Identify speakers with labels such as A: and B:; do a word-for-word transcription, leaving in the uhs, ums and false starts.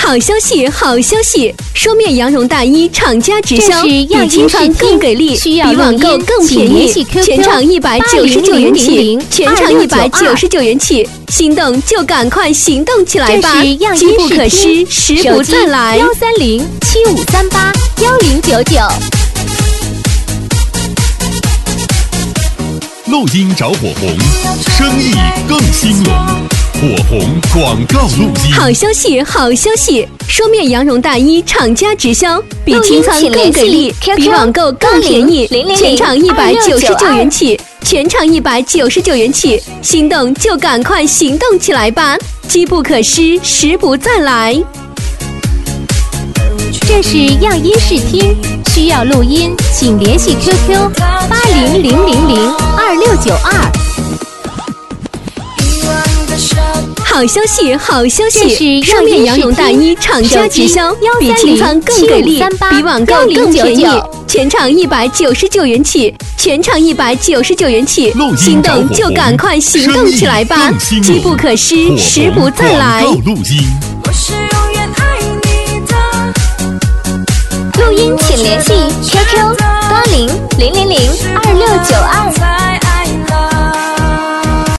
A: 好消息，好消息！双面羊绒大衣厂家直销，比清仓更给力，比网购更便宜，全场一百九十九元起，全场一百九十九元起，心动就赶快行动起来吧！机不可失，时不再来。
B: 幺三零七五三八幺零九九。
C: 录音找火红，生意更兴隆。火红广告录音。
A: 好消息，好消息！双面羊绒大衣厂家直销，比清仓更给力，比网购更便宜，全场一百九十九元起，全场一百九十九元起，心动就赶快行动起来吧！机不可失，时不再来。
B: 这是样音视听，需要录音，请联系 Q Q 八零零零零二六九二。
A: 好消息，好消息！双面羊绒大衣厂家直销，比清仓更给力，比网购更便宜，全场一百九十九元起，全场一百九十九元起，心动就赶快行动起来吧！机不可失，时不再来。
B: 录音请联系 Q Q 八零零零零二六九二。